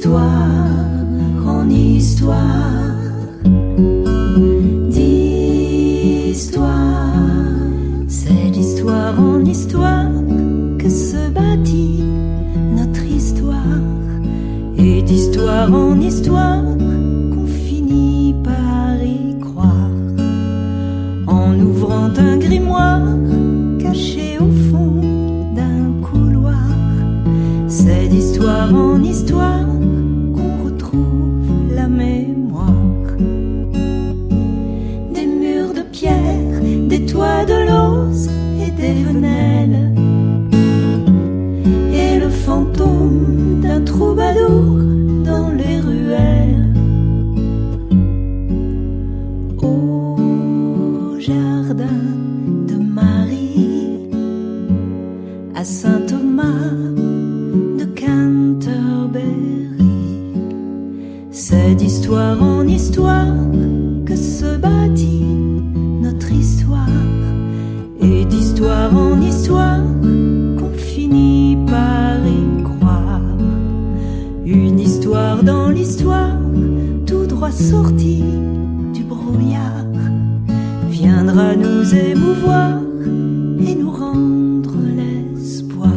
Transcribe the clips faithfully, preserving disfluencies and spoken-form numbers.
d'histoire en histoire, d'histoire. C'est d'histoire en histoire que se bâtit notre histoire, et d'histoire en histoire qu'on finit par y croire, en ouvrant un grimoire caché au fond d'un couloir. C'est d'histoire en histoire qu'on retrouve la mémoire. Des murs de pierre, des toits de lauze et des venelles, et le fantôme d'un troubadour dans les ruelles. Au jardin de Marie, à Saint-Thomas de Canterbury, c'est d'histoire en histoire que se bâtit notre histoire, et d'histoire en histoire qu'on finit par y croire. Une histoire dans l'histoire, tout droit sortie du brouillard, viendra nous émouvoir et nous rendre l'espoir.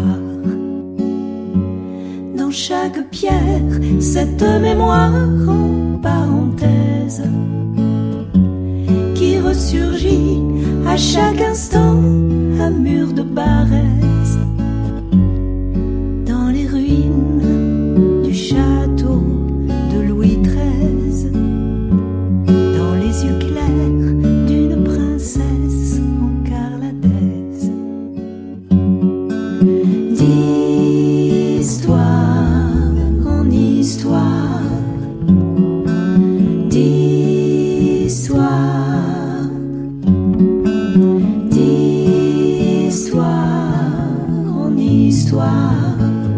Dans chaque pierre, cette mémoire en parenthèse qui ressurgit à chaque instant, un mur de Barrès. Dans les ruines du château de Louis treize, dans les yeux clairs d'une princesse en carladaise. D'histoire en histoire, d'histoire, d'histoire en histoire,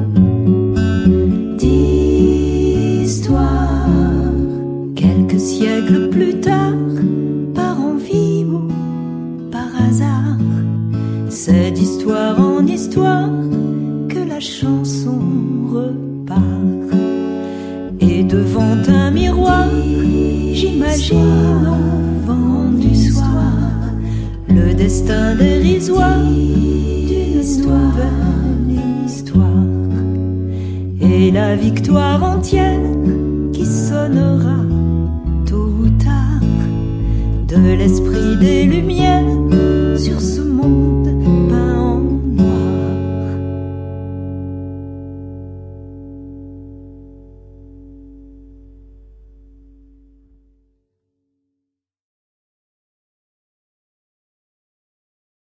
d'histoire. Quelques siècles plus tard, par envie ou par hasard, c'est d'histoire en histoire que la chanson repart. Et devant un miroir, j'imagine au vent du soir le destin dérisoire d'une nouvelle histoire, et la victoire entière qui sonnera tôt ou tard de l'esprit des lumières sur ce monde